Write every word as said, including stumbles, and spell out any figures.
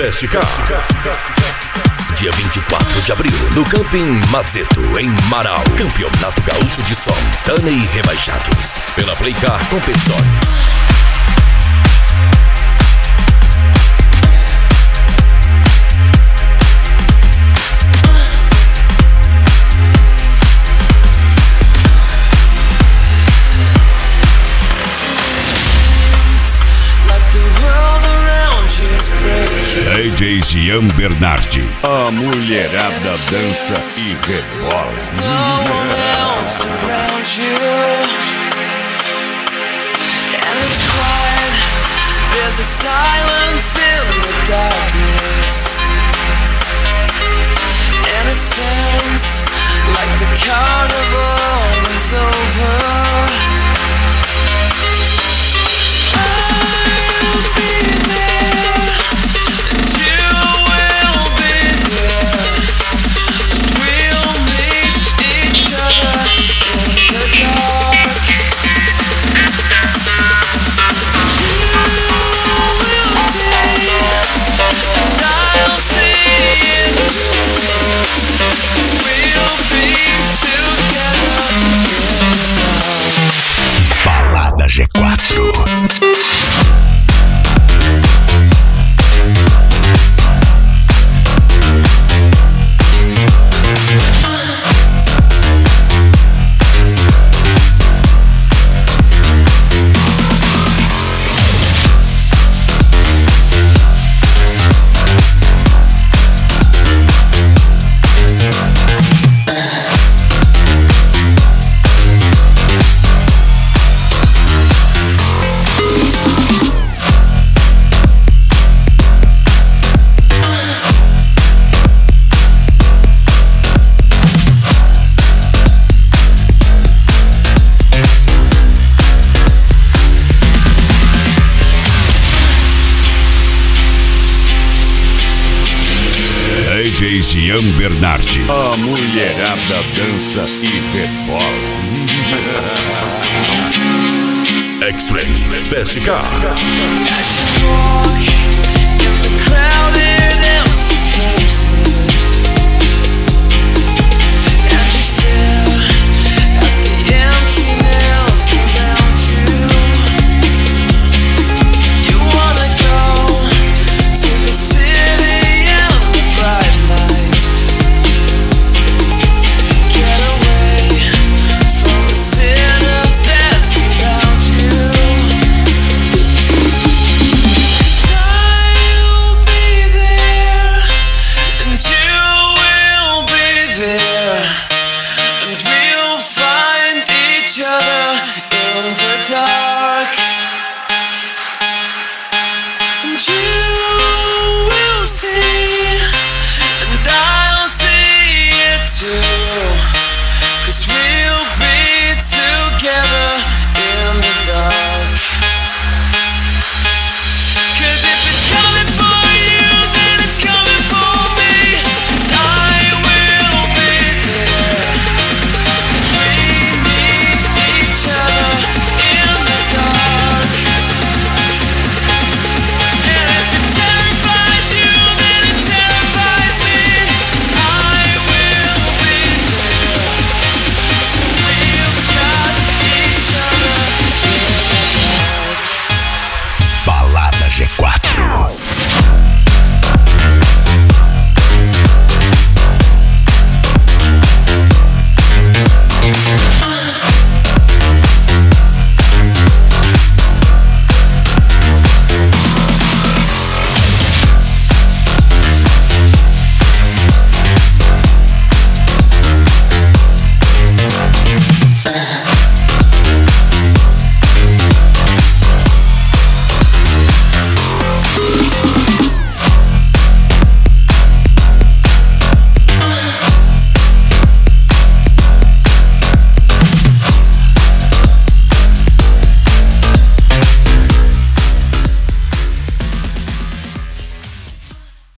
Fest Car. Dia vinte e quatro de abril, no Camping Mazeto, em Marau. Campeonato Gaúcho de Som, Tana e Rebaixados. Pela Playcar Competições. D J Gian Bernardi. A mulherada dança e rebola. There's a silence in the darkness, and it sounds like the carnival is over. G quatro. D J Gian Bernardi. A mulherada dança e rebola. Extreme Fest Car. As you walk in the crowded